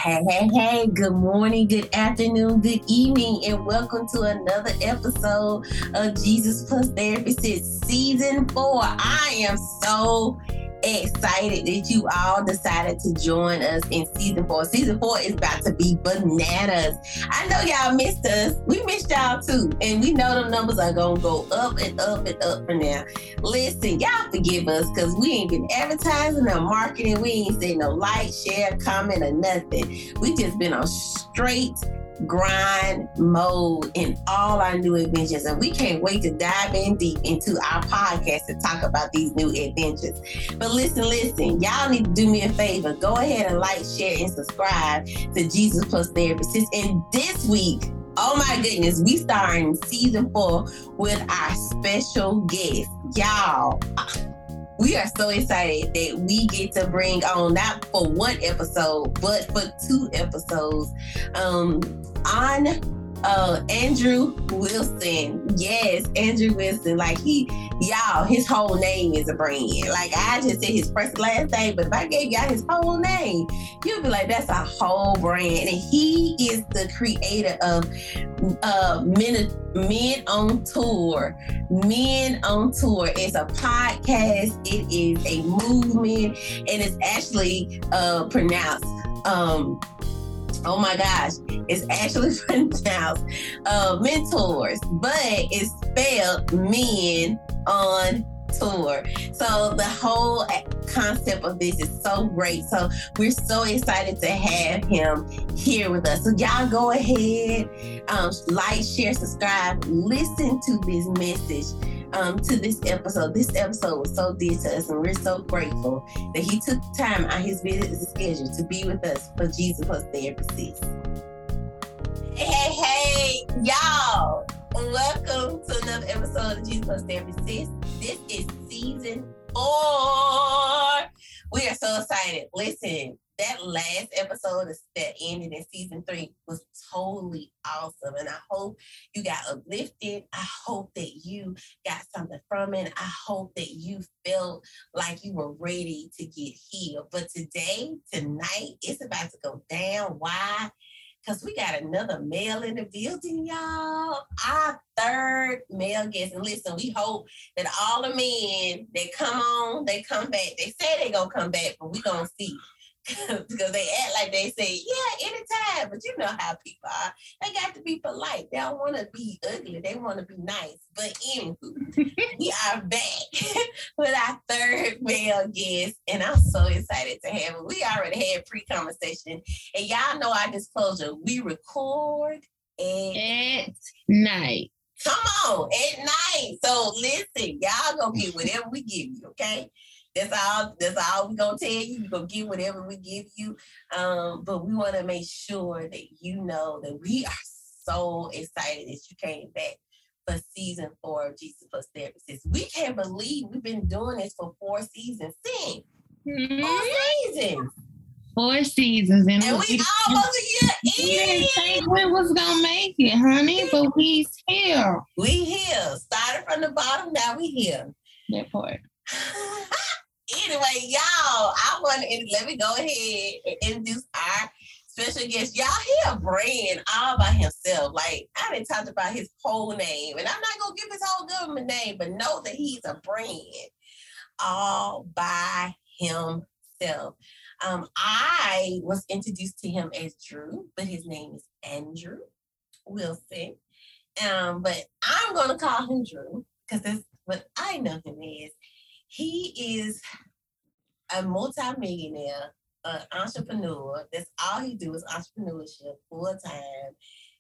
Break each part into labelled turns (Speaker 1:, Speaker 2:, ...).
Speaker 1: Hey, good morning, good afternoon, good evening, and welcome to another episode of Jesus Plus Therapy Season 4. I am so excited that you all decided to join us in Season 4. Season 4 is about to be bananas. I know y'all missed us. We missed y'all too. And we know the numbers are going to go up and up and up from now. Listen, y'all forgive us because we ain't been advertising or marketing. We ain't said no like, share, comment, or nothing. We just been on straight grind mode in all our new adventures, and we can't wait to dive in deep into our podcast to talk about these new adventures. But listen, y'all need to do me a favor. Go ahead and like, share, and subscribe to Jesus Plus Therapy. And this week, oh my goodness, we starting Season 4 with our special guest. Y'all, we are so excited that we get to bring on, not for one episode, but for 2 episodes, on Andrew Wilson. Yes, Andrew Wilson. Like his whole name is a brand. Like I just said his first last name, but if I gave y'all his whole name, you'd be like, that's a whole brand. And he is the creator of Men on Tour. Men on Tour is a podcast. It is a movement, and it's actually pronounced oh my gosh, it's actually pronounced mentors, but it's spelled Men on Tour. So the whole concept of this is so great. So we're so excited to have him here with us. So y'all go ahead, like, share, subscribe, listen to this message, to this episode. This episode was so dear to us, and we're so grateful that he took time out his busy schedule to be with us for Jesus Plus Therapy. Hey, y'all. Welcome to another episode of Jesus Plus Therapy. This is Season 4. We are so excited. Listen, that last episode that ended in Season 3 was totally awesome. And I hope you got uplifted. I hope that you got something from it. I hope that you felt like you were ready to get healed. But tonight, it's about to go down. Why? Because we got another male in the building, y'all. Our third male guest. And listen, we hope that all the men that come on, they come back. They say they gonna come back, but we gonna see. Because they act like they say, yeah, anytime. But you know how people are. They got to be polite. They don't want to be ugly. They want to be nice. But anywho, we are back with our third male guest. And I'm so excited to have him. We already had pre-conversation. And y'all know our disclosure. We record
Speaker 2: at night.
Speaker 1: Come on, at night. So listen, y'all gonna get whatever we give you, okay? That's all we're going to tell you. You're going to get whatever we give you. But we want to make sure that you know that we are so excited that you came back for Season 4 of Jesus Plus Therapy. We can't believe we've been doing this for 4 seasons. Sing. 4 seasons.
Speaker 2: 4 seasons. And
Speaker 1: we almost a year in.
Speaker 2: We didn't think we was going to make it, honey, but we's here.
Speaker 1: We here. Started from the bottom, now we here.
Speaker 2: That part.
Speaker 1: Anyway, y'all, let me go ahead and introduce our special guest. Y'all, he a brand all by himself. Like, I didn't talk about his whole name, and I'm not going to give his whole government name, but know that he's a brand all by himself. I was introduced to him as Drew, but his name is Andrew Wilson. But I'm going to call him Drew because that's what I know him as. He is a multi-millionaire, an entrepreneur. That's all he do is entrepreneurship full time.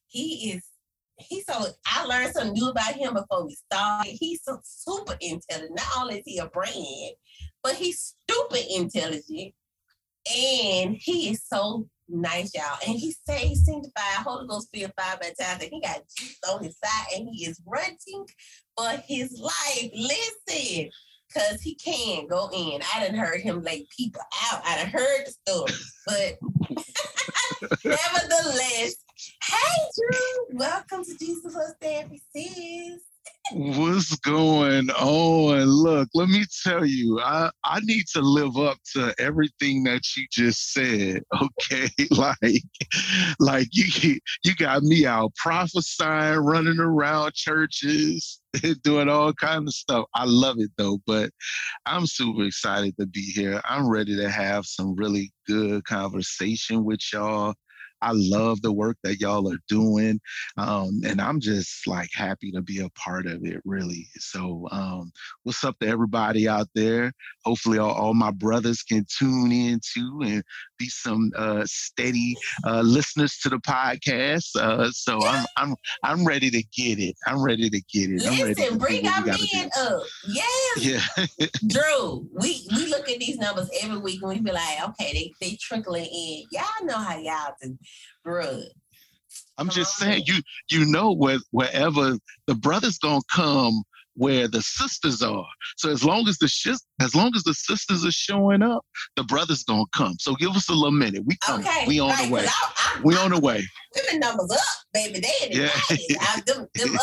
Speaker 1: I learned something new about him before we started. He's so super intelligent. Not only is he a brand, but he's stupid intelligent. And he is so nice, y'all. And he sanctified, Holy Ghost filled, fire baptized. He got Jesus on his side and he is running for his life. Listen. Because he can go in. I done heard him lay people out. I done heard the stories. But nevertheless, hey, Drew. Welcome to Jesus Plus Therapy, sis.
Speaker 3: What's going on? Look, let me tell you, I need to live up to everything that you just said. Okay, like you got me out prophesying, running around churches, doing all kinds of stuff. I love it though, but I'm super excited to be here. I'm ready to have some really good conversation with y'all. I love the work that y'all are doing. And I'm just like happy to be a part of it, really. So, what's up to everybody out there? Hopefully, all my brothers can tune in too and be some steady listeners to the podcast. So I'm ready to get it. I'm ready to get it. I'm ready
Speaker 1: Listen,
Speaker 3: to
Speaker 1: bring our men up. Yes.
Speaker 3: Yeah.
Speaker 1: Drew, we look at these numbers every week and we be like, okay, they trickling in. Y'all know how y'all do, bruh.
Speaker 3: I'm just saying, you know, wherever the brothers gonna come where the sisters are. So as long as the sisters are showing up, the brothers gonna come. So give us a little minute. We come.
Speaker 1: Okay,
Speaker 3: we on the way. We on the way.
Speaker 1: Women numbers up, baby. They in the 90s. Them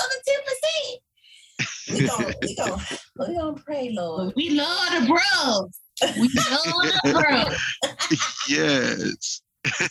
Speaker 1: other 10%. We gonna pray, Lord.
Speaker 2: We love the bros. We love the bros.
Speaker 3: Yes.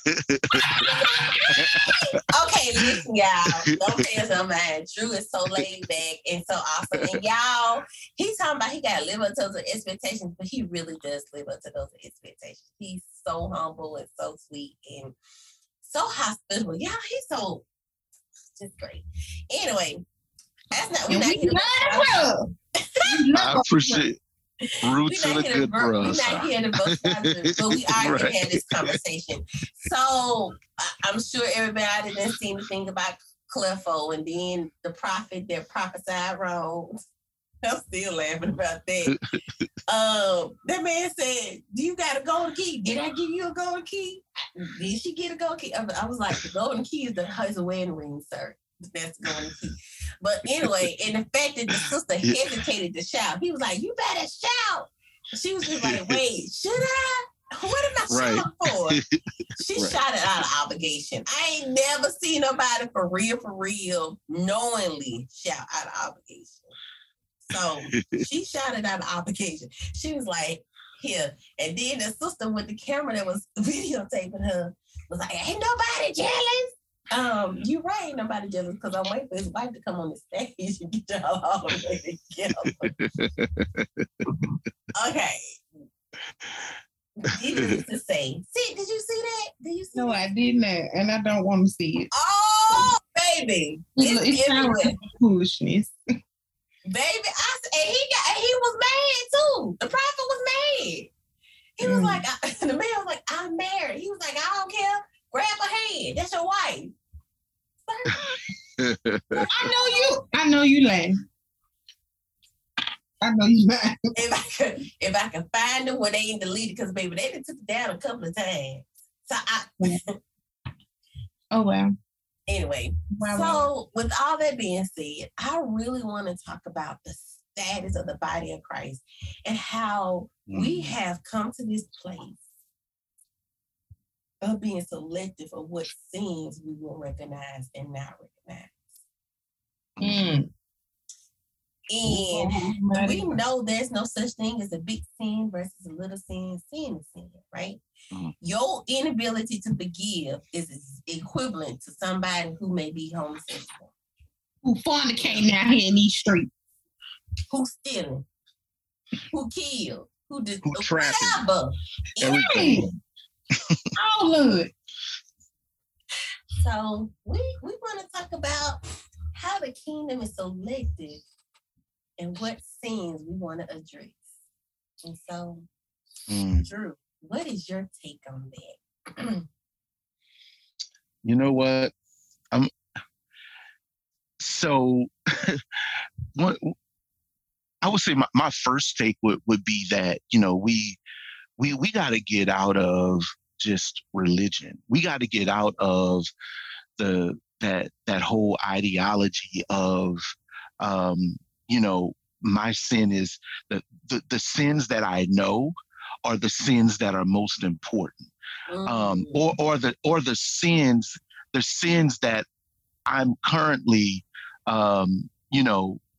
Speaker 1: Okay, listen, y'all. Don't pay us no mind. Drew is so laid back and so awesome. And y'all, he's talking about he got to live up to those expectations, but he really does live up to those expectations. He's so humble and so sweet and so hospitable. Y'all, he's so just great. Anyway, that's not. We're not here to
Speaker 3: I appreciate it. Roots of the good bros.
Speaker 1: We're not here to boast about it, but we are here to have this conversation. So I'm sure everybody didn't seem to think about Clefo and then the prophet that prophesied wrong. I'm still laughing about that. That man said, "Do you got a golden key? Did I give you a golden key? Did she get a golden key?" I was like, "The golden key is the wedding ring, sir. That's the golden key." But anyway, and the fact that the sister hesitated to shout, he was like, "You better shout." She was just like, "Wait, should I? What am I shouting for?" She shouted out of obligation. I ain't never seen nobody for real, knowingly shout out of obligation. So she shouted out of obligation. She was like, "Here." And then the sister with the camera that was videotaping her was like, "Ain't nobody jealous." You're right, ain't nobody jealous, because I'm waiting for his wife to come on the stage and get y'all all the way together. Okay. Needless to say. See, did you see that? Did you see
Speaker 2: No,
Speaker 1: that?
Speaker 2: I did not, and I don't want to see it.
Speaker 1: Oh, baby.
Speaker 2: It sounds like foolishness.
Speaker 1: Baby, and he was mad too. The prophet was mad. He was like, the man was like, "I'm married." He was like, "I don't care. Grab her hand. That's your wife."
Speaker 2: I know you lying. I know you lying.
Speaker 1: If I can find them when they ain't deleted, because baby, they done took it down a couple of times. So
Speaker 2: Oh wow.
Speaker 1: Anyway, so with all that being said, I really want to talk about the status of the body of Christ and how we have come to this place of being selective of what sins we will recognize and not recognize. And we know there's no such thing as a big sin versus a little sin. Sin is sin, right? Your inability to forgive is equivalent to somebody who may be homosexual,
Speaker 2: who fornicating out here in these streets,
Speaker 1: who's stealing, who killed, who did
Speaker 3: whatever.
Speaker 1: Everything.
Speaker 2: All of it.
Speaker 1: So we want to talk about how the kingdom is selective and what sins we want to address. And so, Drew, what is your take on that?
Speaker 3: You know what? I would say my first take would be that, you know, we got to get out of just religion. We got to get out of that whole ideology of, you know, my sin is the sins that I know are the sins that are most important, or the sins that I'm currently, you know,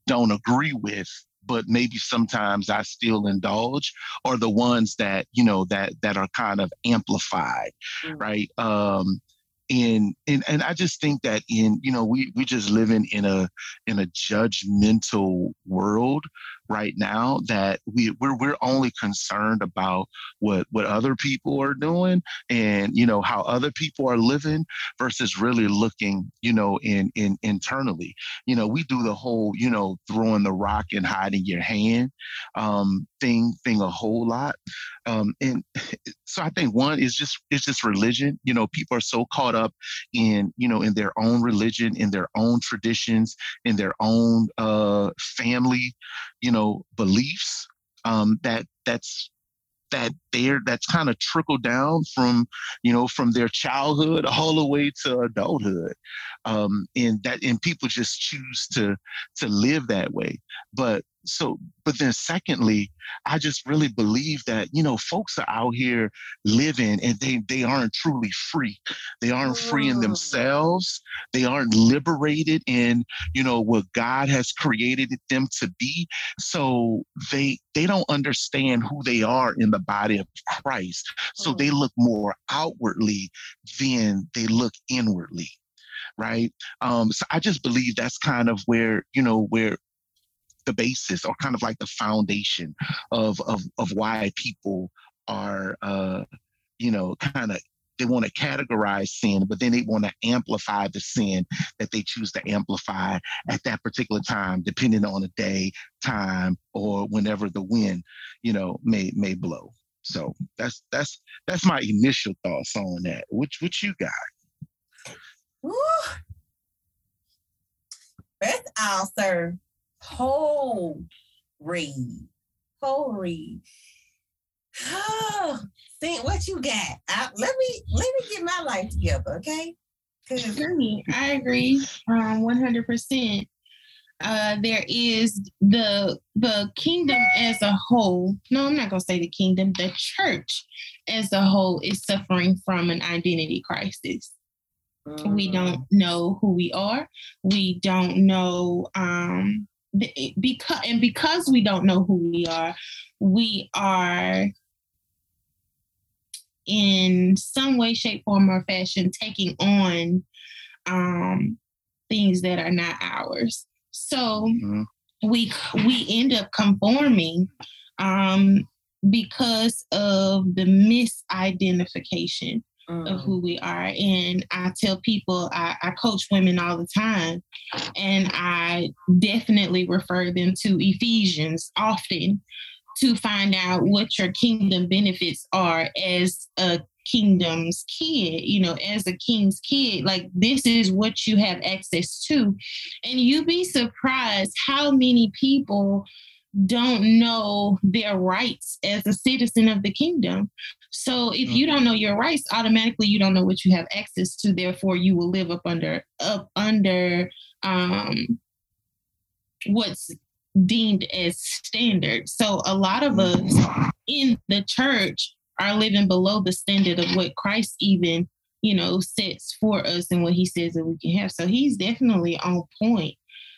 Speaker 3: don't agree with, but maybe sometimes I still indulge, or the ones that, that are kind of amplified, right? And I just think that we just living in a judgmental world right now, that we're only concerned about what other people are doing, and how other people are living, versus really looking in internally. We do the whole throwing the rock and hiding your hand thing a whole lot, and so I think one is just religion. People are so caught up in in their own religion, in their own traditions, in their own family beliefs, that's kind of trickled down from from their childhood all the way to adulthood, and people just choose to live that way. But then secondly, I just really believe that folks are out here living, and they aren't truly free. They aren't free in themselves. They aren't liberated in what God has created them to be. So they don't understand who they are in the body of Christ. So they look more outwardly than they look inwardly, right? So I just believe that's kind of where the basis, or kind of like the foundation of why people are kind of, they want to categorize sin, but then they want to amplify the sin that they choose to amplify at that particular time, depending on the day, time, or whenever the wind may blow. So that's my initial thoughts on that. What you got?
Speaker 1: Woo. That's all, sir. Whole read. See what you got. Let me get my life together, okay?
Speaker 2: I agree 100%. There is the kingdom as a whole. No, I'm not gonna say the kingdom. The church as a whole is suffering from an identity crisis. We don't know who we are. We don't know because we don't know who we are in some way, shape, form, or fashion taking on things that are not ours. So we end up conforming because of the misidentification of who we are. And I tell people, I coach women all the time, and I definitely refer them to Ephesians often to find out what your kingdom benefits are as a kingdom's kid, as a king's kid. Like, this is what you have access to. And you'd be surprised how many people don't know their rights as a citizen of the kingdom. So if you don't know your rights, automatically you don't know what you have access to. Therefore, you will live up under what's deemed as standard. So a lot of us in the church are living below the standard of what Christ even, sets for us and what he says that we can have. So he's definitely on point.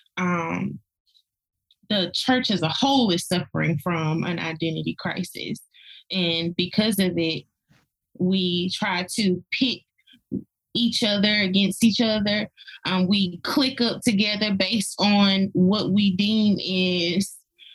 Speaker 2: The church as a whole is suffering from an identity crisis. And because of it, we try to pit each other against each other. We click up together based on what we deem is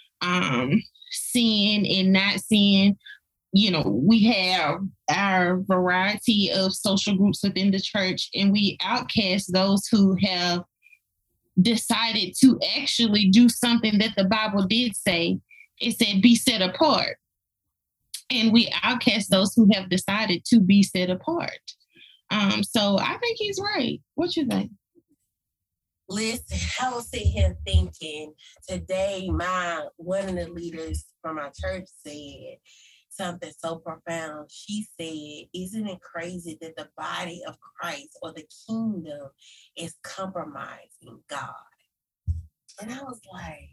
Speaker 2: sin and not sin. We have our variety of social groups within the church, and we outcast those who have decided to actually do something that the Bible did say. It said, be set apart. And we outcast those who have decided to be set apart. So I think he's right. What you think?
Speaker 1: Listen, I was sitting here thinking today, one of the leaders from our church said something so profound. She said, isn't it crazy that the body of Christ or the kingdom is compromising God? And I was like,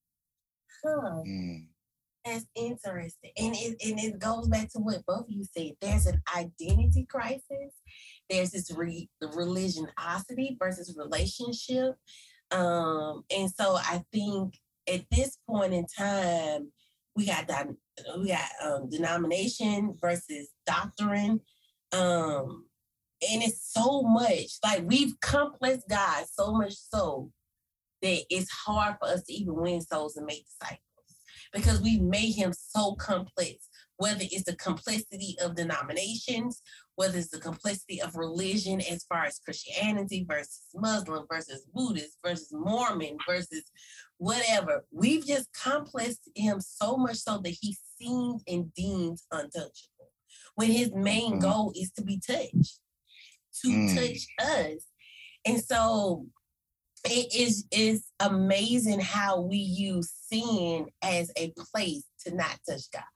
Speaker 1: that's interesting. And it goes back to what both of you said. There's an identity crisis. There's this religiosity versus relationship. And so I think at this point in time, we got denomination versus doctrine. And it's so much, like, we've complex God so much so that it's hard for us to even win souls and make disciples because we've made him so complex, whether it's the complexity of denominations, whether it's the complexity of religion as far as Christianity versus Muslim versus Buddhist versus Mormon versus whatever. We've just complexed him so much so that he's seen and deemed untouchable, when his main goal is to be touched, to touch us. And so it is amazing how we use sin as a place to not touch God.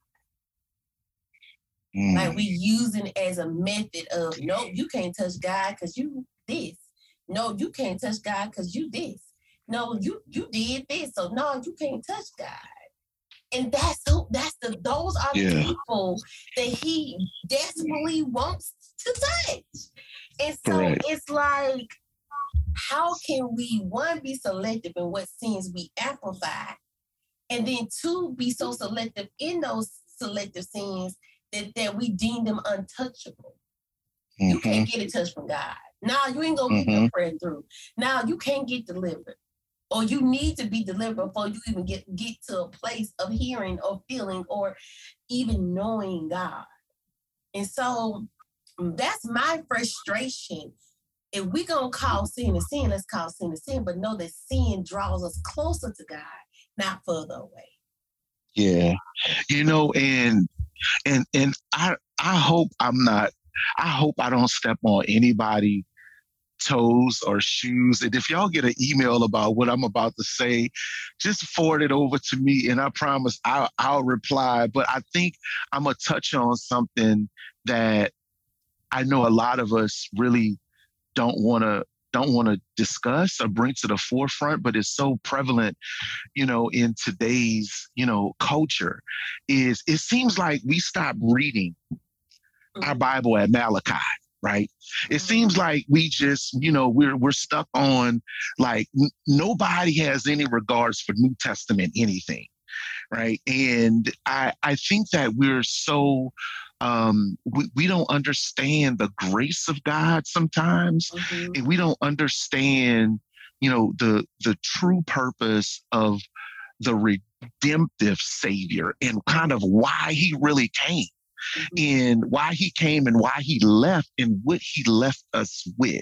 Speaker 1: Like, we use it as a method of, no, you can't touch God because you this. No, you can't touch God because you this. No, you did this, so no, you can't touch God. And those are the people that he desperately wants to touch. And so it's like, how can we, one, be selective in what sins we amplify, and then two, be so selective in those selective sins that we deem them untouchable? You can't get a touch from God. Now you ain't gonna get your prayer through. Now you can't get delivered. Or you need to be delivered before you even get to a place of hearing or feeling or even knowing God. And so that's my frustration. If we're going to call sin a sin, let's call sin a sin, but know that sin draws us closer to God, not further away.
Speaker 3: Yeah. And I hope I hope I don't step on anybody's toes or shoes. And if y'all get an email about what I'm about to say, just forward it over to me, and I promise I'll reply. But I think I'm gonna touch on something that I know a lot of us really don't want to discuss or bring to the forefront, but it's so prevalent, in today's, culture. Is it seems like we stopped reading our Bible at Malachi. Right. It seems like we just, we're stuck on, like, nobody has any regards for New Testament anything. Right. And I think that we're so we don't understand the grace of God sometimes. And we don't understand, the true purpose of the redemptive Savior and kind of why he really came. And why he came and why he left and what he left us with.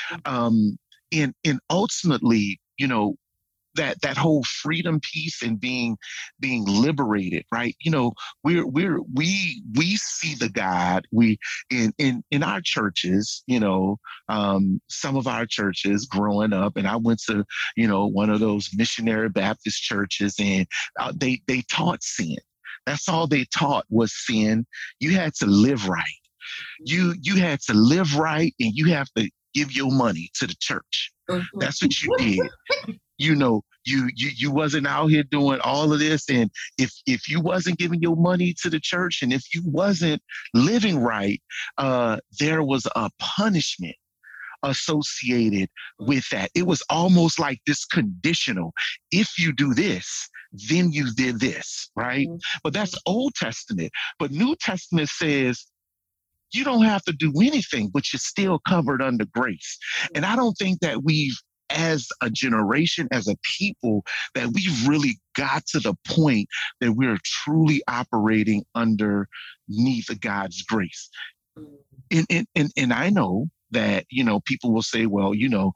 Speaker 3: And ultimately, that whole freedom piece and being liberated, right? We see the God in our churches, some of our churches growing up, and I went to, one of those missionary Baptist churches, and they taught sin. That's all they taught was sin. You had to live right. You had to live right, and you have to give your money to the church. That's what you did. You wasn't out here doing all of this. And if you wasn't giving your money to the church, and if you wasn't living right, there was a punishment associated with that. It was almost like this conditional. If you do this, then you did this, right? But that's Old Testament. But New Testament says you don't have to do anything, but you're still covered under grace. And I don't think that we've, as a generation, as a people, that we've really got to the point that we're truly operating underneath God's grace. And I know that, people will say, well, we know,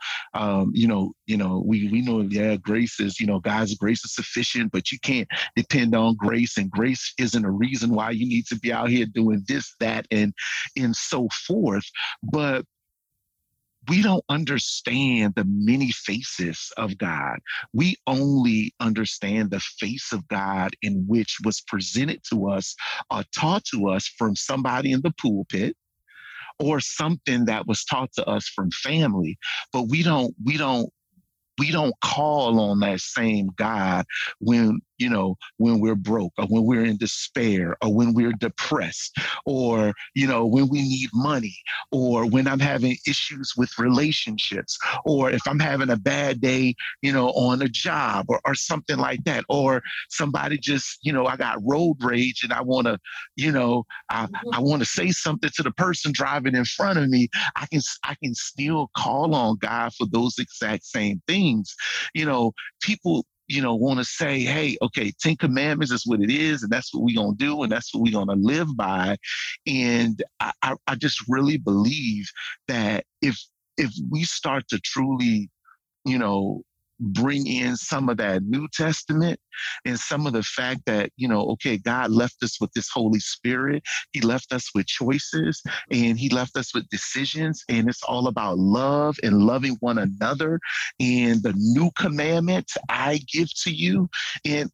Speaker 3: grace is, God's grace is sufficient, but you can't depend on grace, and grace isn't a reason why you need to be out here doing this, that, and so forth. But we don't understand the many faces of God. We only understand the face of God in which was presented to us or taught to us from somebody in the pulpit, or something that was taught to us from family. But we don't call on that same God when when we're broke, or when we're in despair, or when we're depressed, or, when we need money, or when I'm having issues with relationships, or if I'm having a bad day, on a job, or something like that, or somebody just, I got road rage and I want to, I want to say something to the person driving in front of me. I can still call on God for those exact same things. People, want to say, hey, okay, 10 Commandments is what it is, and that's what we're going to do, and that's what we're going to live by. And I just really believe that if we start to truly, bring in some of that New Testament and some of the fact that, okay, God left us with this Holy Spirit. He left us with choices, and he left us with decisions. And it's all about love and loving one another. And the new commandments I give to you. And,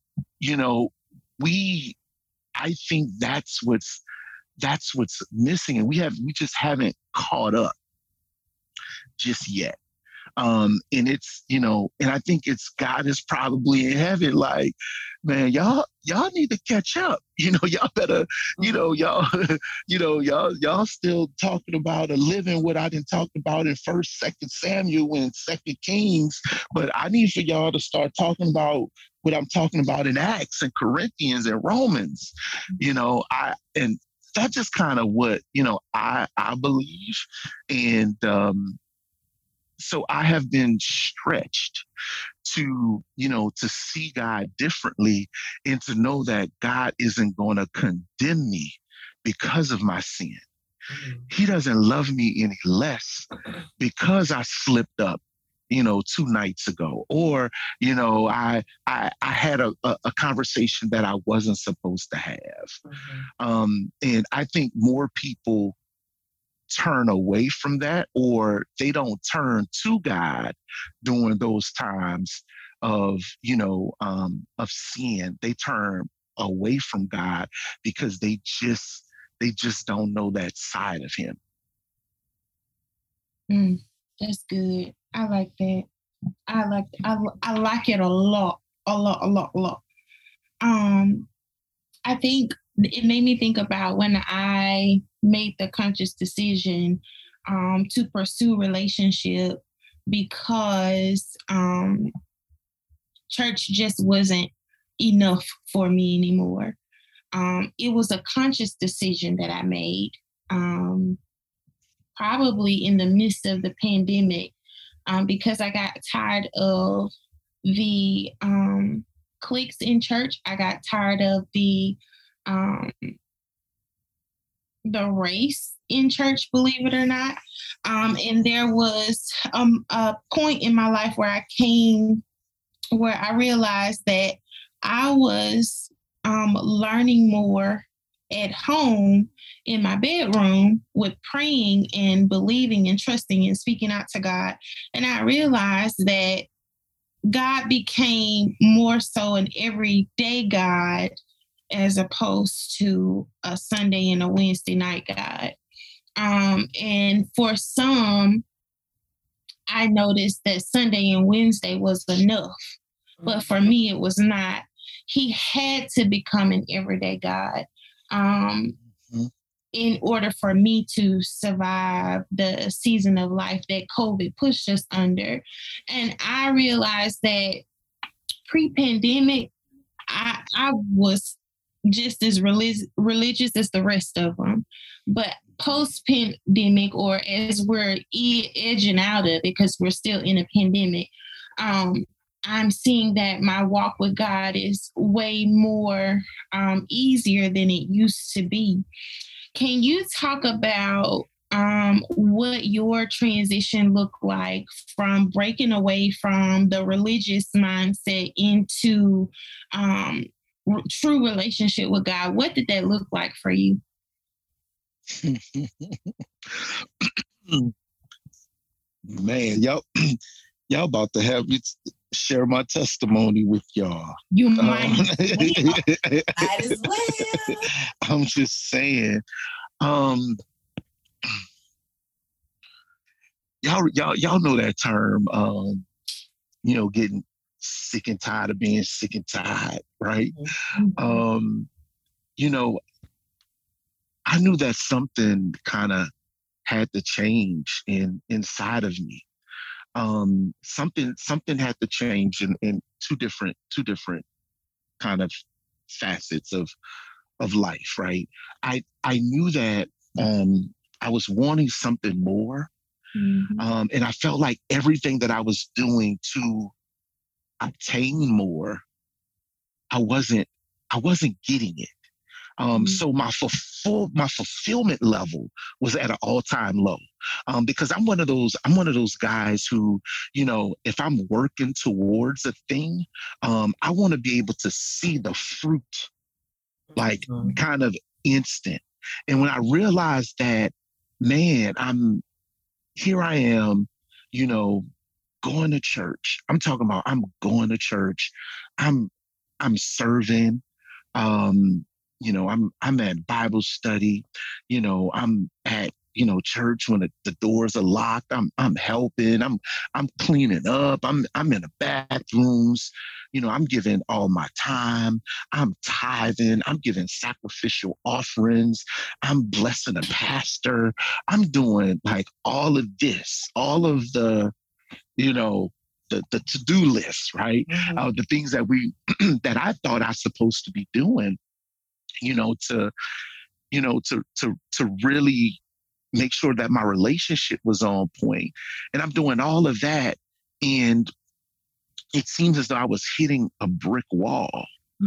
Speaker 3: I think that's what's missing. And we just haven't caught up just yet. And it's, and I think it's God is probably in heaven, like, man, y'all need to catch up. Y'all better, y'all still talking about living what I didn't talk about in 1st, 2nd Samuel and 2nd Kings. But I need for y'all to start talking about what I'm talking about in Acts and Corinthians and Romans. And that's just kind of what, I believe. And, so I have been stretched to, to see God differently, and to know that God isn't going to condemn me because of my sin. Mm-hmm. He doesn't love me any less because I slipped up, 2 nights ago, or, I had a conversation that I wasn't supposed to have. Mm-hmm. And I think more people turn away from that, or they don't turn to God during those times of, of sin. They turn away from God because they just don't know that side of him.
Speaker 2: That's good. I like that. I like it a lot. I think it made me think about when I made the conscious decision to pursue relationship, because church just wasn't enough for me anymore. It was a conscious decision that I made, probably in the midst of the pandemic, because I got tired of the cliques in church. I got tired of the race in church, believe it or not. And there was a point in my life where I realized that I was learning more at home in my bedroom with praying and believing and trusting and speaking out to God. And I realized that God became more so an everyday God as opposed to a Sunday and a Wednesday night God. And for some, I noticed that Sunday and Wednesday was enough, but for me, it was not. He had to become an everyday God in order for me to survive the season of life that COVID pushed us under. And I realized that pre-pandemic, I was just as religious as the rest of them. But post-pandemic, or as we're edging out of it, because we're still in a pandemic, I'm seeing that my walk with God is way more easier than it used to be. Can you talk about what your transition looked like from breaking away from the religious mindset into true relationship with God? What did that look like for you?
Speaker 3: Man, y'all about to have me share my testimony with y'all.
Speaker 2: You might
Speaker 1: as well.
Speaker 3: I'm just saying, y'all know that term, getting sick and tired of being sick and tired, right?
Speaker 1: Mm-hmm.
Speaker 3: You know, I knew that something kind of had to change inside of me. Something had to change in two different kind of facets of life, right? I knew that I was wanting something more. And I felt like everything that I was doing to obtain more, I wasn't getting it. So my fulfillment level was at an all-time low. Because I'm one of those guys who, if I'm working towards a thing, I want to be able to see the fruit like kind of instant. And when I realized that, man, here I am, you know, going to church. I'm talking about I'm going to church. I'm serving. I'm at Bible study. I'm at church when the doors are locked. I'm helping. I'm cleaning up. I'm in the bathrooms. I'm giving all my time. I'm tithing. I'm giving sacrificial offerings. I'm blessing a pastor. I'm doing like all of this, all of the the to-do list, right? The things that that I thought I was supposed to be doing, to really make sure that my relationship was on point. And I'm doing all of that. And it seems as though I was hitting a brick wall.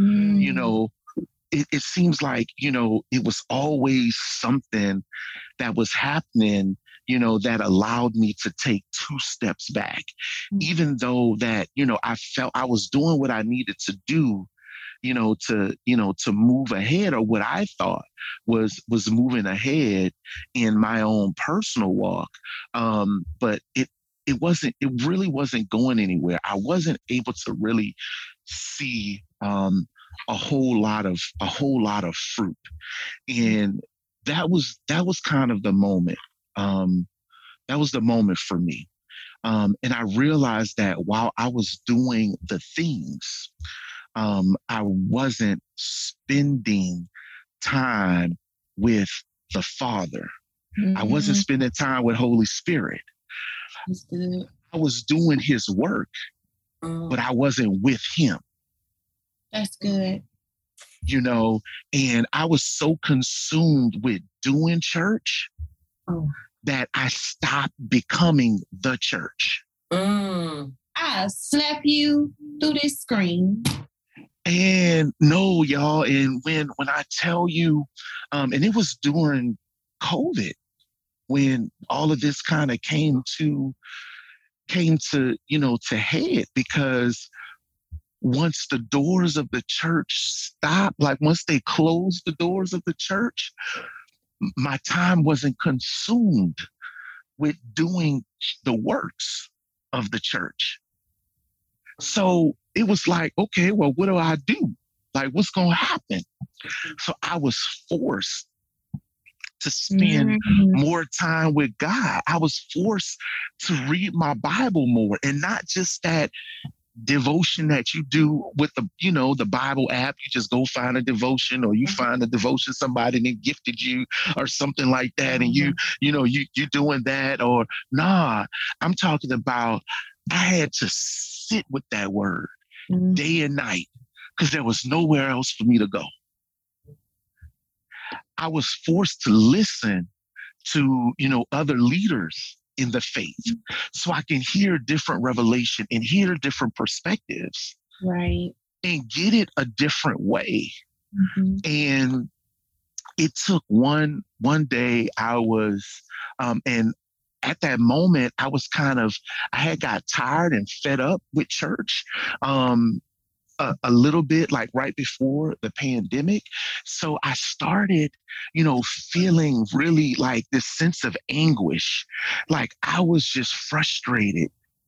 Speaker 3: It seems like, it was always something that was happening, that allowed me to take 2 steps back, even though that, I felt I was doing what I needed to do, to move ahead, or what I thought was moving ahead in my own personal walk. But it really wasn't going anywhere. I wasn't able to really see, a whole lot of fruit. And that was kind of the moment. That was the moment for me. And I realized that while I was doing the things, I wasn't spending time with the Father. I wasn't spending time with Holy Spirit.
Speaker 2: That's good.
Speaker 3: I was doing his work, but I wasn't with him.
Speaker 2: That's good.
Speaker 3: And I was so consumed with doing church that I stopped becoming the church.
Speaker 2: I'll slap you through this screen.
Speaker 3: And no, y'all. And when I tell you, and it was during COVID when all of this kind of came to to head, because once the doors of the church stopped, like once they closed the doors of the church, my time wasn't consumed with doing the works of the church. So it was like, okay, well, what do I do? Like, what's going to happen? So I was forced to spend more time with God. I was forced to read my Bible more, and not just that devotion that you do with the Bible app. You just go find a devotion, or you find a devotion somebody then gifted you or something like that, and you doing that. Or nah, I'm talking about I had to sit with that word day and night, because there was nowhere else for me to go. I was forced to listen to other leaders in the faith, so I can hear different revelation and hear different perspectives,
Speaker 2: right,
Speaker 3: and get it a different way. And it took one day I was, and at that moment I was I had got tired and fed up with church. A little bit, like right before the pandemic. So I started, feeling really like this sense of anguish. Like I was just frustrated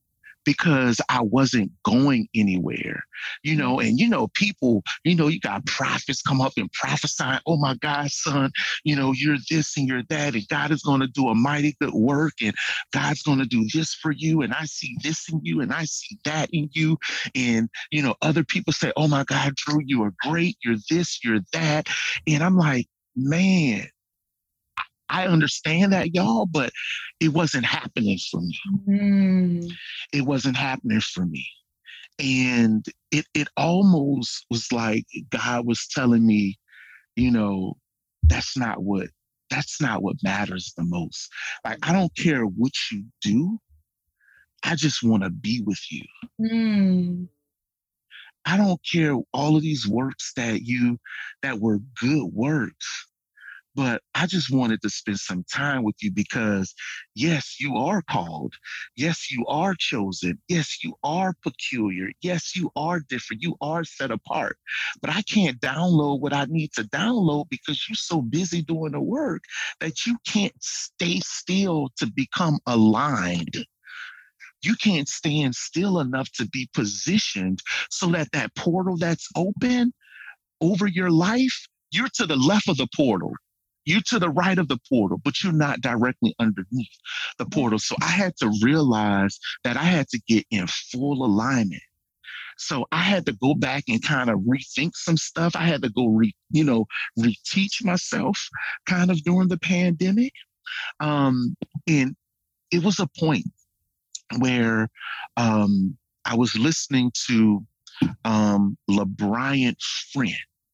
Speaker 3: because I wasn't going anywhere, and people, you got prophets come up and prophesy, oh my God, son, you're this and you're that, and God is going to do a mighty good work, and God's going to do this for you, and I see this in you, and I see that in you. And, other people say, oh my God, Drew, you are great, you're this, you're that. And I'm like, man, I understand that, y'all, but it wasn't happening for me. It wasn't happening for me. And it almost was like God was telling me, that's not what matters the most. Like, I don't care what you do. I just want to be with you. I don't care all of these works that were good works. But I just wanted to spend some time with you because, yes, you are called. Yes, you are chosen. Yes, you are peculiar. Yes, you are different. You are set apart. But I can't download what I need to download because you're so busy doing the work that you can't stay still to become aligned. You can't stand still enough to be positioned so that portal that's open over your life, you're to the left of the portal. You're to the right of the portal, but you're not directly underneath the portal. So I had to realize that I had to get in full alignment. So I had to go back and kind of rethink some stuff. I had to go reteach myself kind of during the pandemic. And it was a point where I was listening to LeBryant Friend.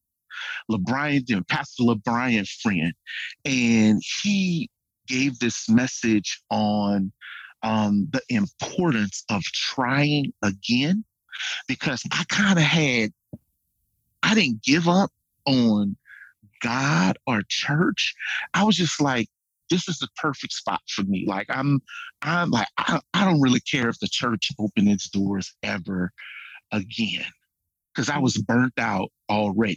Speaker 3: Pastor LeBryant Friend, and he gave this message on the importance of trying again, because I didn't give up on God or church. I was just like, this is the perfect spot for me. Like, I'm like, I don't really care if the church opened its doors ever again, because I was burnt out already.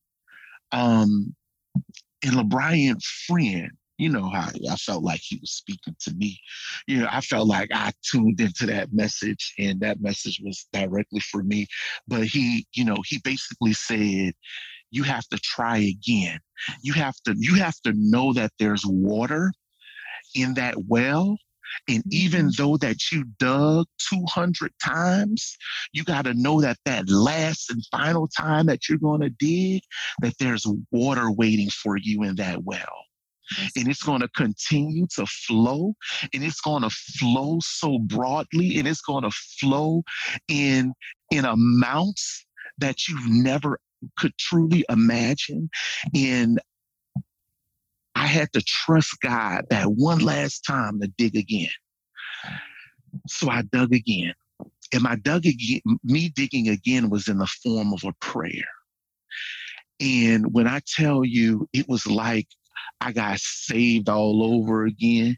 Speaker 3: And LeBryant Friend, how I felt like he was speaking to me. I felt like I tuned into that message, and that message was directly for me. But he basically said, you have to try again. You have to know that there's water in that well. And even though that you dug 200 times, you got to know that last and final time that you're going to dig, that there's water waiting for you in that well. And it's going to continue to flow, and it's going to flow so broadly, and it's going to flow in amounts that you've never could truly imagine. And I had to trust God that one last time to dig again. So I dug again. And me digging again was in the form of a prayer. And when I tell you, it was like I got saved all over again.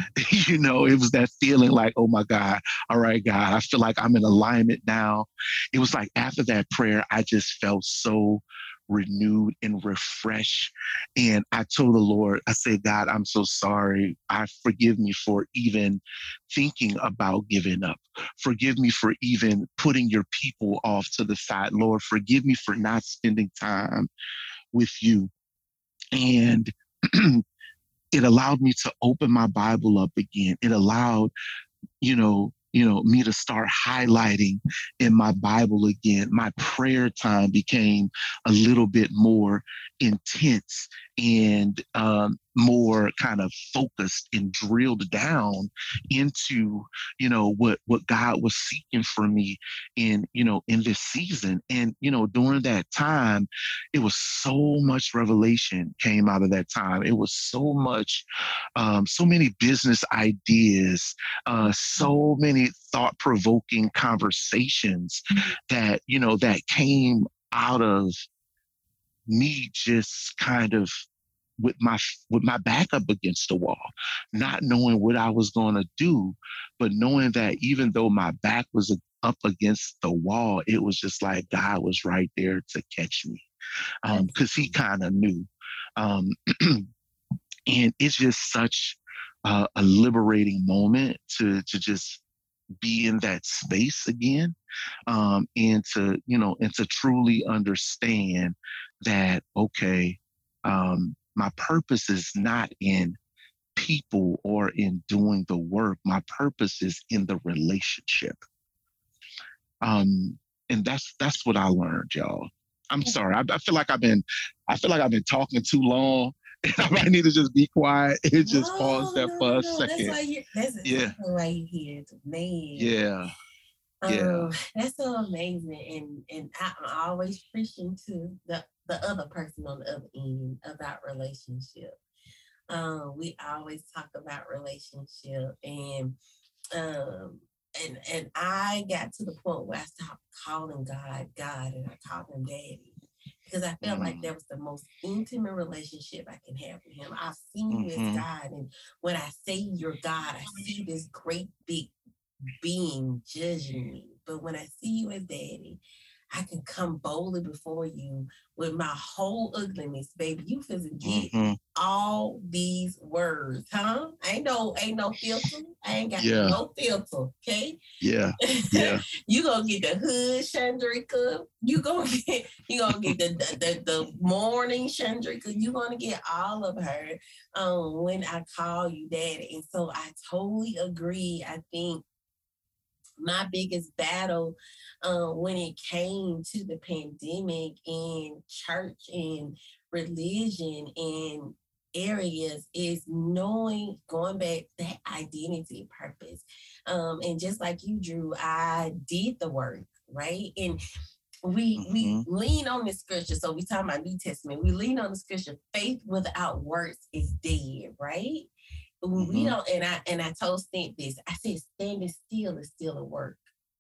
Speaker 3: It was that feeling like, oh my God, all right, God, I feel like I'm in alignment now. It was like after that prayer, I just felt so renewed and refreshed. And I told the Lord, I said, God, I'm so sorry. Forgive me for even thinking about giving up. Forgive me for even putting your people off to the side. Lord, forgive me for not spending time with you. And it allowed me to open my Bible up again. It allowed, me to start highlighting in my Bible again. My prayer time became a little bit more intense and more kind of focused and drilled down into, what God was seeking for me in this season. And, during that time, it was so much revelation came out of that time. It was so much, so many business ideas, so many thought-provoking conversations that came out of me just kind of with my back up against the wall, not knowing what I was going to do, but knowing that even though my back was up against the wall, it was just like God was right there to catch me, because he kind of knew. And it's just such a liberating moment to just be in that space again, and to truly understand that, okay, my purpose is not in people or in doing the work. My purpose is in the relationship. And that's what I learned, y'all. I'm sorry. I feel like I've been talking too long. And I might need to just be quiet and just pause that for a second.
Speaker 1: That's exactly why you're here, man.
Speaker 3: Yeah.
Speaker 1: That's so amazing, and I'm always preaching to the other person on the other end about relationship. We always talk about relationship, and I got to the point where I stopped calling God, and I called him Daddy. Because I felt like that was the most intimate relationship I can have with him. I see you as God. And when I say you're God, I see this great big being judging me. But when I see you as Daddy, I can come boldly before you with my whole ugliness, baby. You finna get all these words, huh? Ain't no filter. I ain't got no filter, okay?
Speaker 3: Yeah.
Speaker 1: You gonna get the hood Chandrika. You gonna get the morning Chandrika. You gonna get all of her when I call you Daddy. And so I totally agree. I think my biggest battle when it came to the pandemic and church and religion and areas is going back that identity purpose. And just like you, Drew, I did the work, right? And we lean on the scripture. So we talk about New Testament. We lean on the scripture. Faith without works is dead, right? We don't, and I told Stint this. I said, standing still is still a work.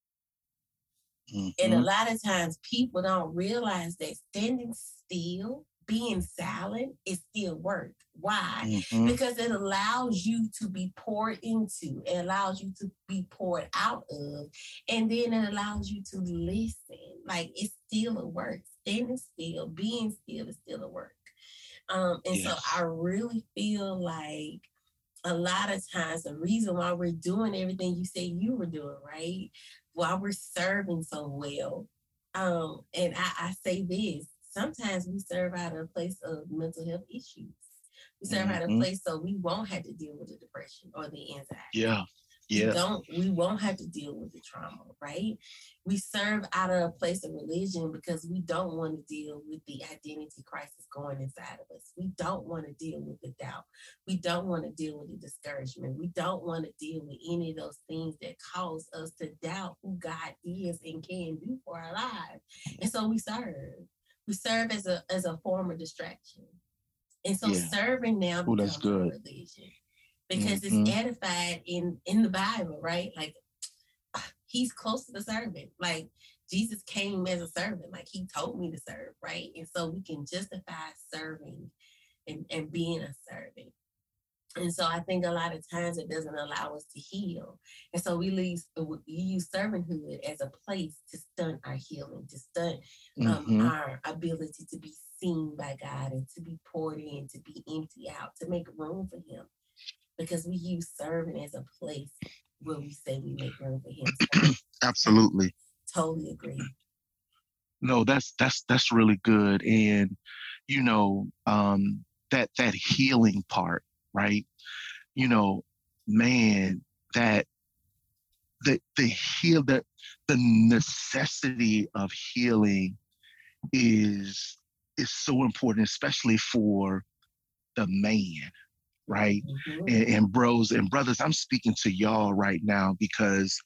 Speaker 1: And a lot of times people don't realize that standing still, being silent, is still work. Why? Because it allows you to be poured into, it allows you to be poured out of, and then it allows you to listen. Like, it's still a work. Standing still, being still is still a work. So I really feel like a lot of times the reason why we're doing everything you say you were doing, right? Why we're serving so well. And I say this, sometimes we serve out of a place of mental health issues. We serve out of a place so we won't have to deal with the depression or the anxiety. We won't have to deal with the trauma, right? We serve out of a place of religion because we don't want to deal with the identity crisis going inside of us. We don't want to deal with the doubt. We don't want to deal with the discouragement. We don't want to deal with any of those things that cause us to doubt who God is and can do for our lives. And so we serve. We serve as a form of distraction. And so serving now becomes a religion. Because it's edified in the Bible, right? Like, he's close to the servant. Like, Jesus came as a servant. Like, he told me to serve, right? And so we can justify serving and being a servant. And so I think a lot of times it doesn't allow us to heal. And so we use servanthood as a place to stunt our healing, to stunt our ability to be seen by God and to be poured in, to be empty out, to make room for him. Because we use serving as a place where we say we make room for him.
Speaker 3: Absolutely.
Speaker 1: Totally agree.
Speaker 3: No, that's really good. And, that healing part, right? Man, that the necessity of healing is so important, especially for the man. Right. And bros and brothers, I'm speaking to y'all right now because,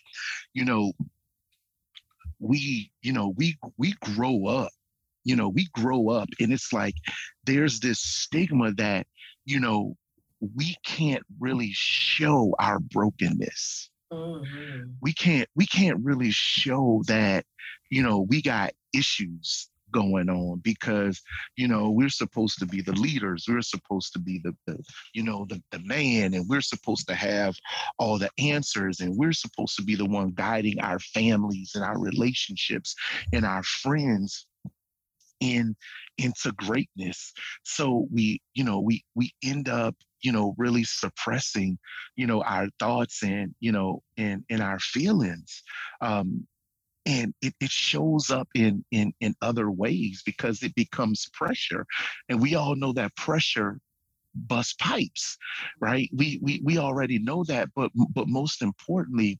Speaker 3: we grow up, and it's like, there's this stigma that, we can't really show our brokenness. We can't really show that, we got issues going on because we're supposed to be the leaders, we're supposed to be the man, and we're supposed to have all the answers, and we're supposed to be the one guiding our families and our relationships and our friends into greatness. So we end up really suppressing, our thoughts and, and our feelings. And it shows up in other ways because it becomes pressure. And we all know that pressure bust pipes, right? We already know that, but most importantly,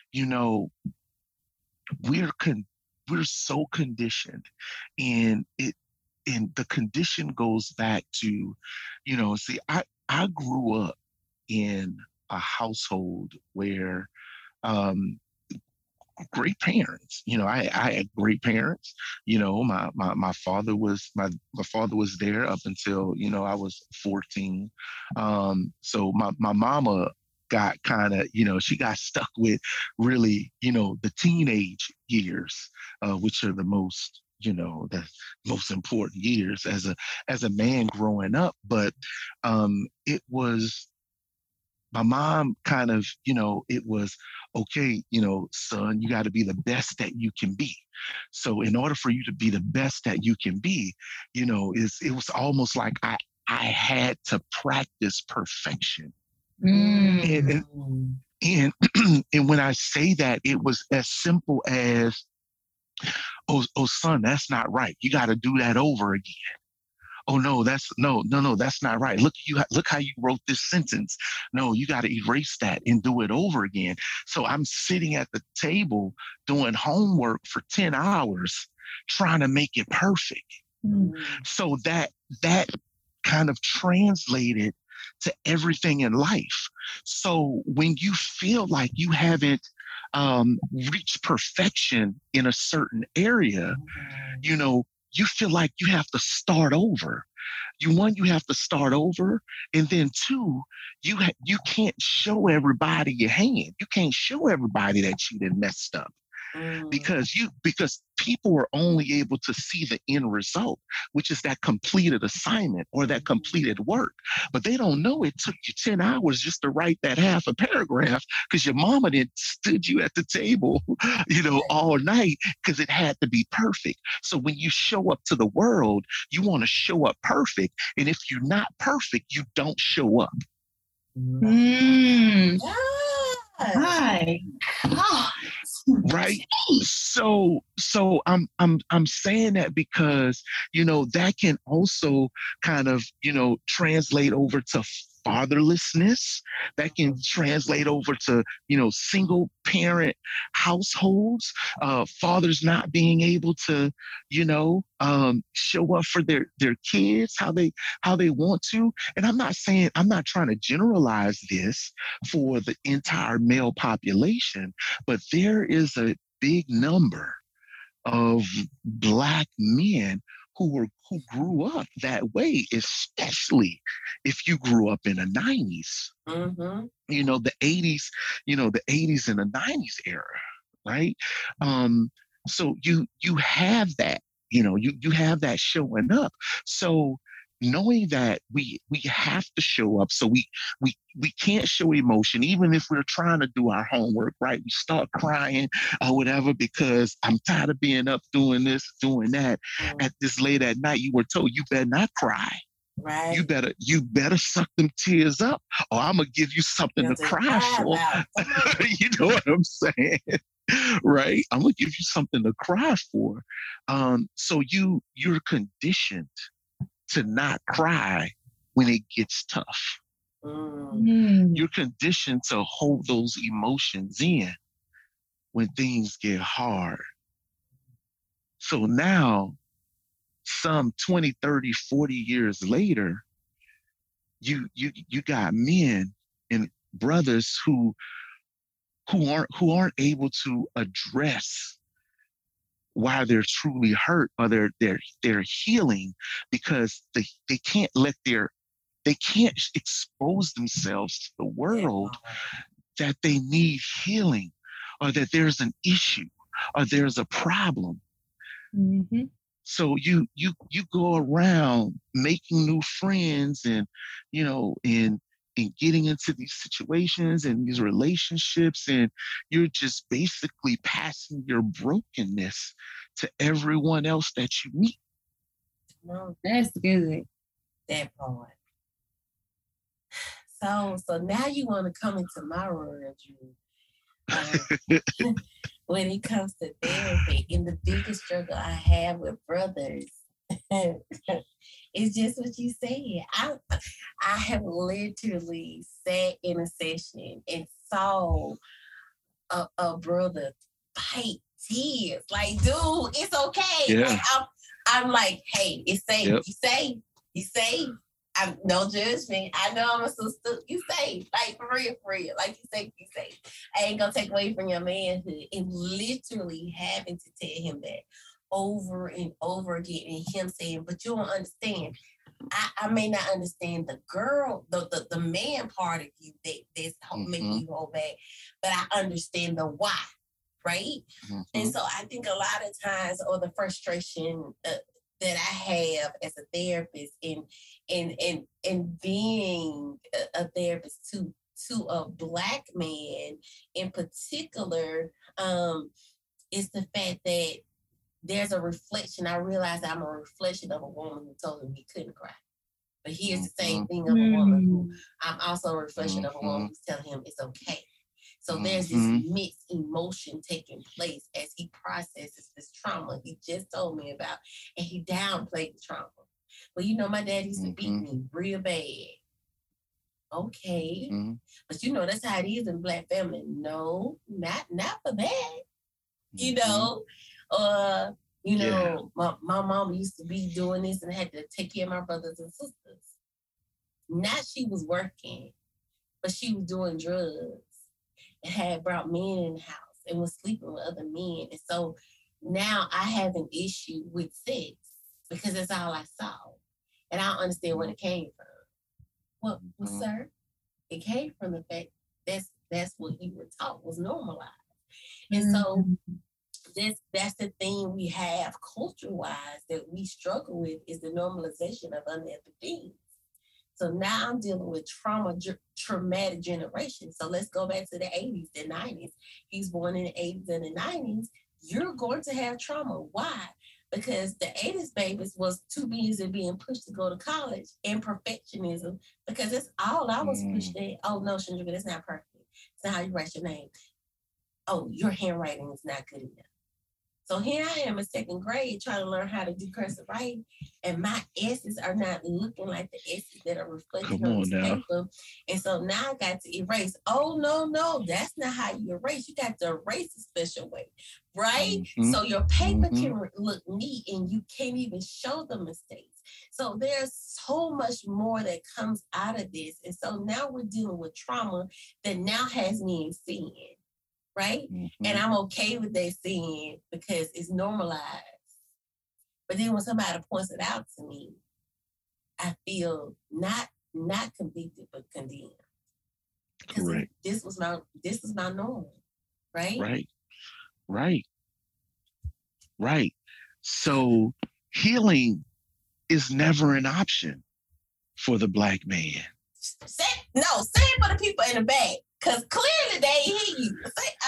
Speaker 3: we're we're so conditioned, and the condition goes back to, see, I grew up in a household where great parents. I had great parents. My father was my father was there up until I was 14. So my mama got kind of she got stuck with really the teenage years, which are the most important years as a man growing up. But it was my mom kind of, it was okay, son, you got to be the best that you can be. So in order for you to be the best that you can be, it was almost like I had to practice perfection. And and when I say that, it was as simple as, oh son, that's not right. You got to do that over again. Oh no, that's not right. Look how you wrote this sentence. No, you got to erase that and do it over again. So I'm sitting at the table doing homework for 10 hours trying to make it perfect. So that kind of translated to everything in life. So when you feel like you haven't reached perfection in a certain area, you feel like you have to start over. You have to start over, and then two, you can't show everybody your hand. You can't show everybody that you done messed up. Because people are only able to see the end result, which is that completed assignment or that completed work. But they don't know it took you 10 hours just to write that half a paragraph because your mama didn't stood you at the table, all night because it had to be perfect. So when you show up to the world, you want to show up perfect. And if you're not perfect, you don't show up.
Speaker 2: Hi. Oh.
Speaker 3: Right. So I'm saying that because, that can also kind of, translate over to fatherlessness. That can translate over to, single parent households, fathers not being able to, show up for their kids how they want to. And I'm not trying to generalize this for the entire male population, but there is a big number of Black men who grew up that way, especially if you grew up in the 90s. The 80s, the 80s and the 90s era, right? So you have that, you have that showing up. So knowing that we have to show up, so we can't show emotion, even if we're trying to do our homework, right? We start crying or whatever because I'm tired of being up doing this, doing that. At this late at night, you were told you better not cry. Right. You better suck them tears up, or I'm gonna give you something to cry for. You know what I'm saying? Right? I'm gonna give you something to cry for. So you're conditioned to not cry when it gets tough. You're conditioned to hold those emotions in when things get hard. So now, some 20, 30, 40 years later, you got men and brothers who aren't able to address why they're truly hurt or they're healing because they can't expose themselves to the world that they need healing or that there's an issue or there's a problem. So you go around making new friends and getting into these situations and these relationships, and you're just basically passing your brokenness to everyone else that you meet.
Speaker 1: No, that's good. That part. So now you want to come into my world, when it comes to therapy. And the biggest struggle I have with brothers is just what you said. I have literally sat in a session and saw a brother fight tears. Like, dude, it's okay.
Speaker 3: Yeah.
Speaker 1: Like, I'm like, hey, it's safe.
Speaker 3: Yep.
Speaker 1: You safe. I'm no judgment. I know I'm a sister. You safe. Like, for real. Like, you safe. I ain't gonna take away from your manhood. And literally having to tell him that over and over again, and him saying, but you don't understand. I may not understand the girl, the man part of you that's making you hold back, but I understand the why, right? And so I think a lot of times, or the frustration that I have as a therapist, and being a therapist to a Black man in particular, is the fact that there's a reflection. I realize I'm a reflection of a woman who told him he couldn't cry. But here's the same thing of a woman who I'm also a reflection of a woman who's telling him it's okay. So there's this mixed emotion taking place as he processes this trauma he just told me about, and he downplayed the trauma. Well, my dad used to beat me real bad. Okay. But that's how it is in Black family. No, not for that. My mom used to be doing this and had to take care of my brothers and sisters. Not she was working, but she was doing drugs and had brought men in the house and was sleeping with other men. And so now I have an issue with sex because that's all I saw. And I don't understand where it came from. Well, sir, it came from the fact that's what you were taught was normalized. And so that's the thing we have culture-wise that we struggle with, is the normalization of unethical things. So now I'm dealing with traumatic generations. So let's go back to the 80s, the 90s. He's born in the 80s and the 90s. You're going to have trauma. Why? Because the 80s babies was too busy being pushed to go to college, and perfectionism, because that's all I was pushed at. Oh, no, Shandrika, that's not perfect. It's not how you write your name. Oh, your handwriting is not good enough. So here I am in second grade trying to learn how to do cursive writing, and my S's are not looking like the S's that are reflected on this paper. And so now I got to erase. Oh, no, that's not how you erase. You got to erase a special way, right? So your paper can look neat and you can't even show the mistakes. So there's so much more that comes out of this. And so now we're dealing with trauma that now has me in sin. Right? And I'm okay with that sin because it's normalized. But then when somebody points it out to me, I feel not convicted but condemned. Correct. This was my norm, right?
Speaker 3: Right. So healing is never an option for the Black man.
Speaker 1: Say it for the people in the back. Because clearly they hear you.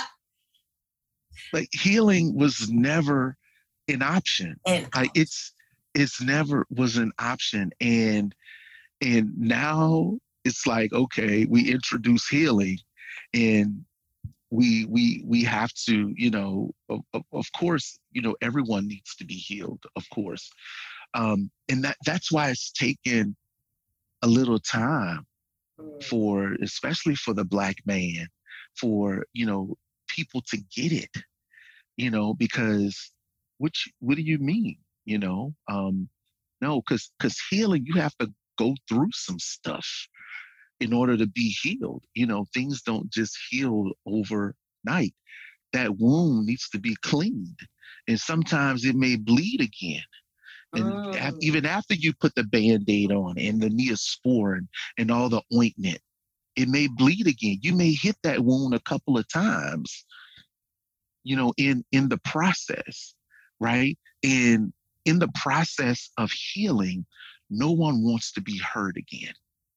Speaker 3: Like, healing was never an option. It's never was an option. And now it's like, okay, we introduce healing, and we have to, of course, everyone needs to be healed, of course. And that's why it's taken a little time especially for the Black man, for, people to get it, because what do you mean? No, because healing, you have to go through some stuff in order to be healed. Things don't just heal overnight. That wound needs to be cleaned. And sometimes it may bleed again. And even after you put the Band-Aid on and the Neosporin and all the ointment, it may bleed again. You may hit that wound a couple of times, in the process, right? And in the process of healing, no one wants to be hurt again.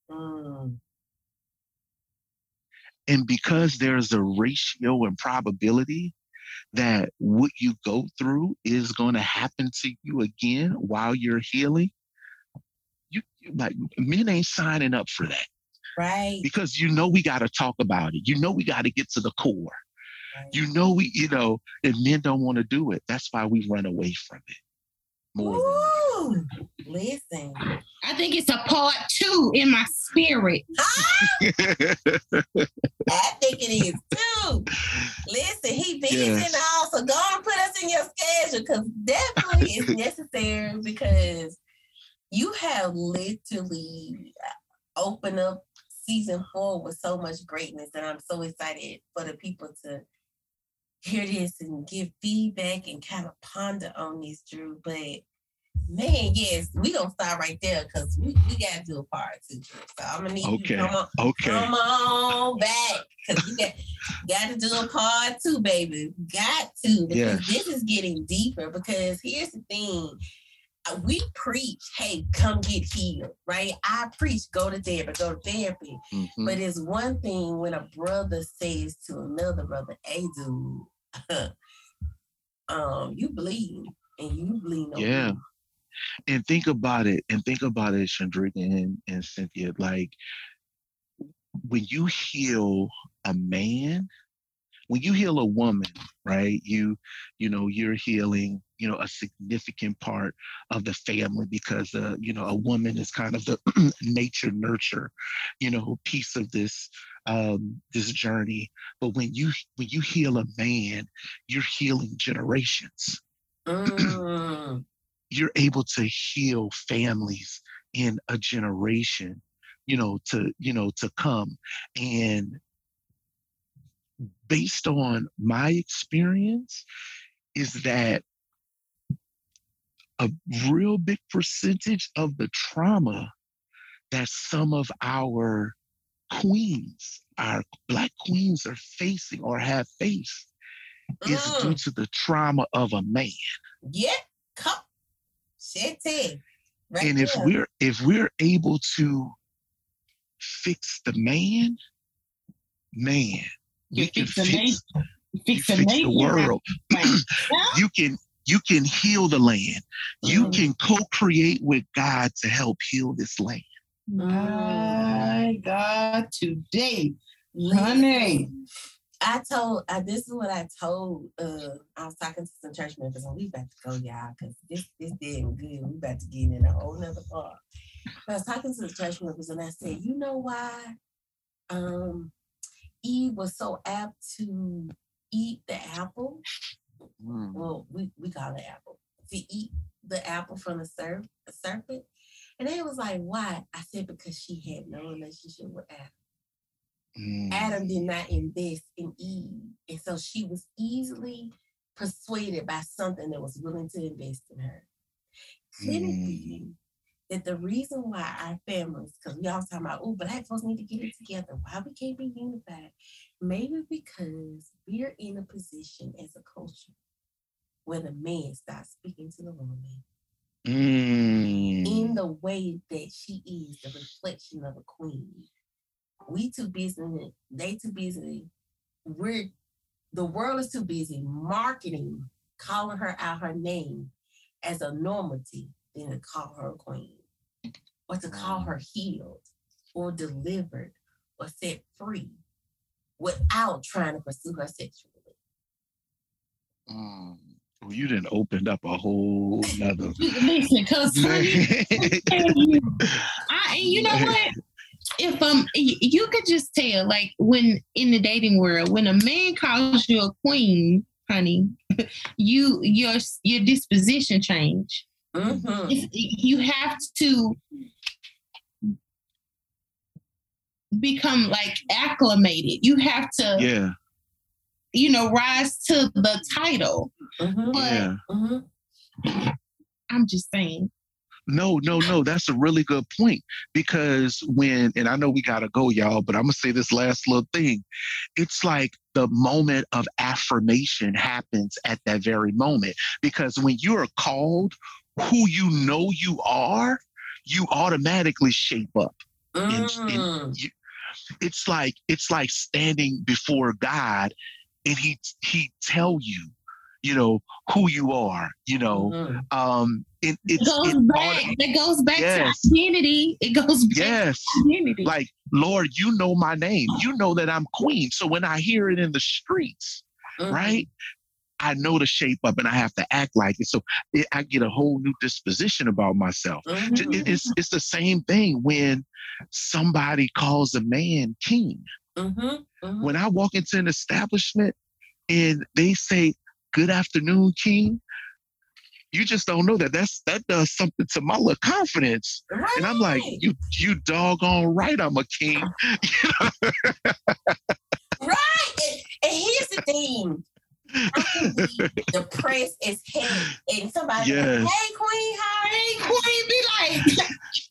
Speaker 3: And because there's a ratio and probability that what you go through is going to happen to you again while you're healing, you like, men ain't signing up for that.
Speaker 1: Right.
Speaker 3: Because we got to talk about it. We got to get to the core. Right. And men don't want to do it. That's why we run away from it.
Speaker 1: Ooh, listen.
Speaker 2: I think it's a part 2 in my spirit.
Speaker 1: I think it is too. Listen, he busy and all, so go and put us in your schedule because definitely it's necessary because you have literally opened up season 4 with so much greatness, and I'm so excited for the people to hear this and give feedback and kind of ponder on this, Drew. But man, yes, we gonna start right there because we gotta do a part 2, Drew. So I'm gonna need you to come on back because we got to do a part 2, baby. Got to, because this is getting deeper. Because here's the thing. We preach, hey, come get healed, right? I preach, go to therapy. Mm-hmm. But it's one thing when a brother says to another brother, hey, dude, you bleed, and you bleed on me.
Speaker 3: And think about it, Chandrika and Cynthia, like when you heal a man, when you heal a woman, right? You're healing, a significant part of the family because, a woman is kind of the nature nurture, piece of this journey. But when you heal a man, you're healing generations. You're able to heal families in a generation, to come. And based on my experience is that a real big percentage of the trauma that some of our queens, our Black queens are facing or have faced is due to the trauma of a man.
Speaker 1: Yeah, come. Shit. Right.
Speaker 3: And if we're able to fix the man, we can fix the world. You can heal the land. You can co-create with God to help heal this land.
Speaker 2: My God, today, honey.
Speaker 1: This is what I told, I was talking to some church members, and we about to go, y'all, because this damn good. We about to get in a whole nother part. I was talking to the church members, and I said, you know why Eve was so apt to eat the apple? Well, we call it apple. To eat the apple from the serpent. And they was like, why? I said, because she had no relationship with Adam. Adam did not invest in Eve. And so she was easily persuaded by something that was willing to invest in her. Could it be that the reason why our families, because we always talking about, Black folks need to get it together, why we can't be unified? Maybe because we're in a position as a culture where the man starts speaking to the woman in the way that she is the reflection of a queen. We too busy, they too busy. The world is too busy marketing, calling her out her name as a normative than to call her a queen, or to call her healed, or delivered, or set free, without trying to pursue her sexually.
Speaker 3: Well, you done opened up a whole nother.
Speaker 2: Listen, cause you know what? If you could just tell, like when in the dating world, when a man calls you a queen, honey, your disposition change. Mm-hmm. You have to become like acclimated. You have to, rise to the title. But I'm just saying.
Speaker 3: No, that's a really good point, because and I know we gotta go, y'all, but I'm gonna say this last little thing. It's like the moment of affirmation happens at that very moment, because when you're called who you know you are, you automatically shape up. It's like standing before God, and he tell you, who you are,
Speaker 2: It goes back to identity. It goes back to identity.
Speaker 3: Like, Lord, you know my name. You know that I'm queen. So when I hear it in the streets, right, I know to shape up and I have to act like it. So I get a whole new disposition about myself. It's the same thing when somebody calls a man king. When I walk into an establishment and they say, "Good afternoon, king," you just don't know that does something to my little confidence. Right. And I'm like, you doggone right, I'm a king.
Speaker 1: Right. And here's the thing. I can be depressed as heck. And somebody like, "Hey, queen, how are you?" Queen be like,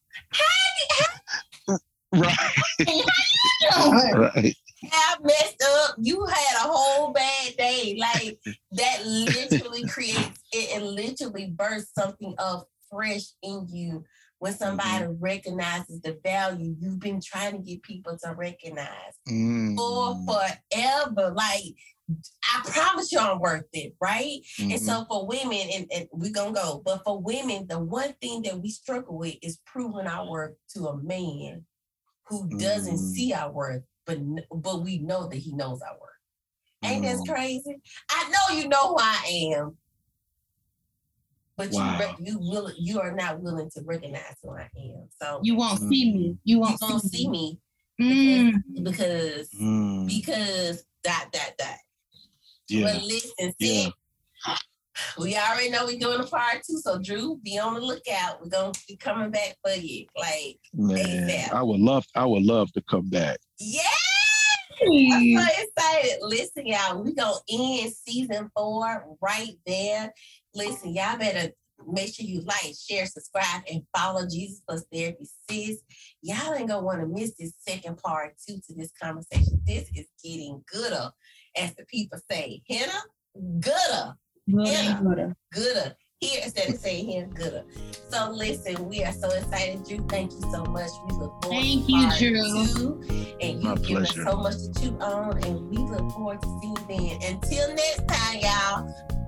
Speaker 1: "Hey,
Speaker 3: right.
Speaker 1: How you doing?"
Speaker 3: Right.
Speaker 1: I messed up. You had a whole bad day. Like, that literally creates it and literally bursts something up fresh in you when somebody recognizes the value you've been trying to get people to recognize for forever. Like, I promise you I'm worth it, right? And so for women, and we're going to go, but for women, the one thing that we struggle with is proving our worth to a man who doesn't see our worth. But we know that he knows our worth. Ain't that crazy? I know you know who I am, but you are not willing to recognize who I am. So
Speaker 2: you won't see me. You won't
Speaker 1: see me because dot. Yeah. But listen, see, we already know we're doing a part 2. So Drew, be on the lookout. We're gonna be coming back for you. Like, ASAP.
Speaker 3: I would love to come back.
Speaker 1: Yeah. I'm so excited. Listen, y'all, we're going to end season 4 right there. Listen, y'all better make sure you like, share, subscribe, and follow Jesus Plus Therapy Sis. Y'all ain't going to want to miss this second part 2 to this conversation. This is getting gooder, as the people say. Hannah, gooder. Gooder. Here instead of saying here, gooder. So listen, we are so excited, Drew. Thank you so much. We look forward to part 2. And you've given us so much to chew on, and we look forward to seeing you then. Until next time, y'all.